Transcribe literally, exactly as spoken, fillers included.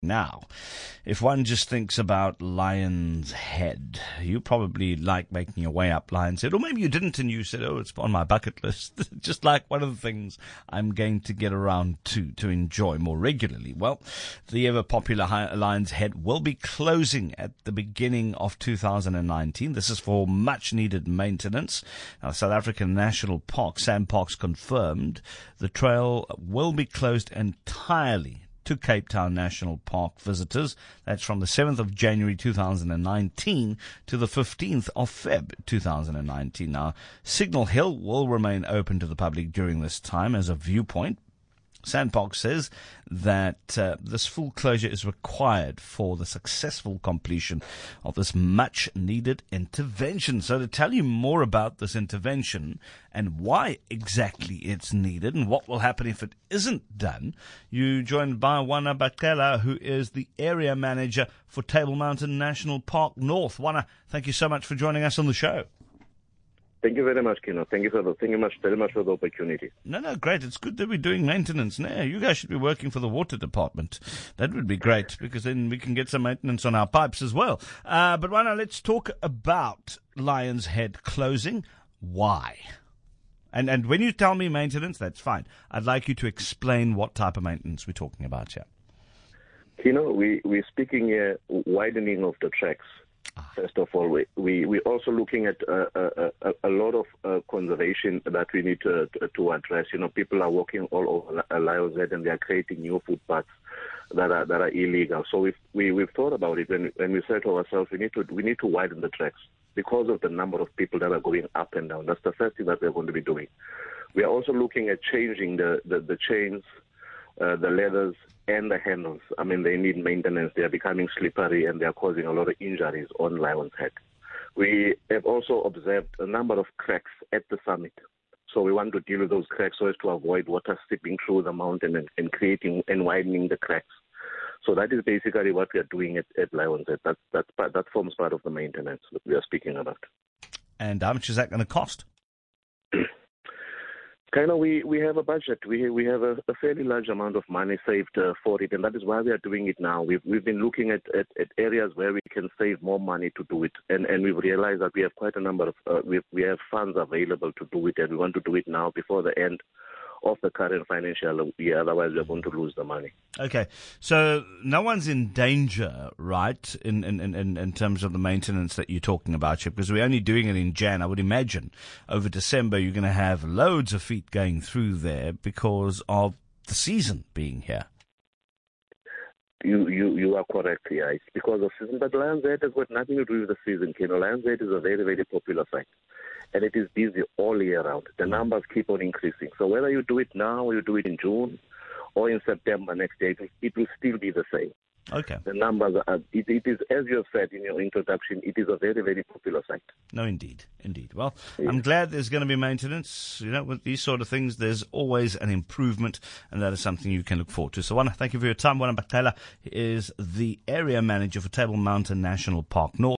Now, if one just thinks about Lion's Head, you probably like making your way up Lion's Head, or maybe you didn't and you said, oh, it's on my bucket list, just like one of the things I'm going to get around to, to enjoy more regularly. Well, the ever-popular Lion's Head will be closing at the beginning of two thousand nineteen. This is for much-needed maintenance. Now, South African National Park, SANParks, confirmed the trail will be closed entirely to Cape Town National Park visitors. That's from the seventh of January two thousand nineteen to the fifteenth of February two thousand nineteen. Now, Signal Hill will remain open to the public during this time as a viewpoint. SANParks says that uh, this full closure is required for the successful completion of this much-needed intervention. So to tell you more about this intervention and why exactly it's needed and what will happen if it isn't done, you joined by Wana Bakela, who is the area manager for Table Mountain National Park North. Wana, thank you so much for joining us on the show. Thank you very much, Kino. Thank you for the, thank you much, very much for the opportunity. No, no, great. It's good that we're doing maintenance now. You guys should be working for the water department. That would be great, because then we can get some maintenance on our pipes as well. Uh, but right now, let's talk about Lion's Head closing. Why? And and when you tell me maintenance, that's fine. I'd like you to explain what type of maintenance we're talking about here. Kino, we, we're speaking here widening of the tracks. First of all, we, we, we're also looking at uh, a, a, a lot of uh, conservation that we need to, to, to address. You know, people are walking all over Lion's Head and they are creating new footpaths that are that are illegal. So we've, we, we've thought about it when, when we said to ourselves, we need to we need to widen the tracks because of the number of people that are going up and down. That's the first thing that we're going to be doing. We are also looking at changing the, the, the chains, uh, the leathers, and the handles. I mean, they need maintenance. They are becoming slippery and they are causing a lot of injuries on Lion's Head. We have also observed a number of cracks at the summit. So we want to deal with those cracks so as to avoid water seeping through the mountain and, and creating and widening the cracks. So that is basically what we are doing at, at Lion's Head. That, that, that forms part of the maintenance that we are speaking about. And how much is that going to cost? Kind of, we, we have a budget. We we have a, a fairly large amount of money saved uh, for it, and that is why we are doing it now. We've we've been looking at, at, at areas where we can save more money to do it, and, and we've realized that we have quite a number of uh, we we have funds available to do it, and we want to do it now before the end of the current financial year. Otherwise, we are going to lose the money. Okay, so no one's in danger, right, in, in, in, in terms of the maintenance that you're talking about here, because we're only doing it in Jan. I would imagine over December you're going to have loads of feet going through there because of the season being here. You you you are correct, yeah. It's because of season. But Lion's Head has got nothing to do with the season, you know. Lion's Head is a very, very popular site. And it is busy all year round. The numbers keep on increasing. So whether you do it now or you do it in June or in September next year, it will still be the same. Okay. The numbers are, it, it is, as you have said in your introduction, it is a very, very popular site. No, indeed. Indeed. Well, yes. I'm glad there's going to be maintenance. You know, with these sort of things, there's always an improvement, and that is something you can look forward to. So, Wana, thank you for your time. Wana Bakela is the area manager for Table Mountain National Park North.